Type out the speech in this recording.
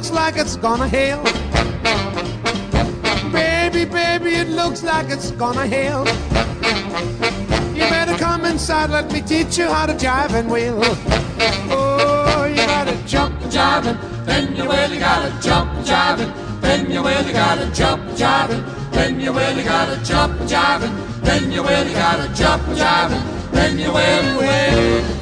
looks like it's gonna hail. Baby, baby, it looks like it's gonna hail. You better come inside, let me teach you how to jive and wheel. Oh, you gotta jump jiving, then you really gotta jump jiving, then you really gotta jump jiving, then you really gotta jump jiving, then you really gotta jump jiving, then you really.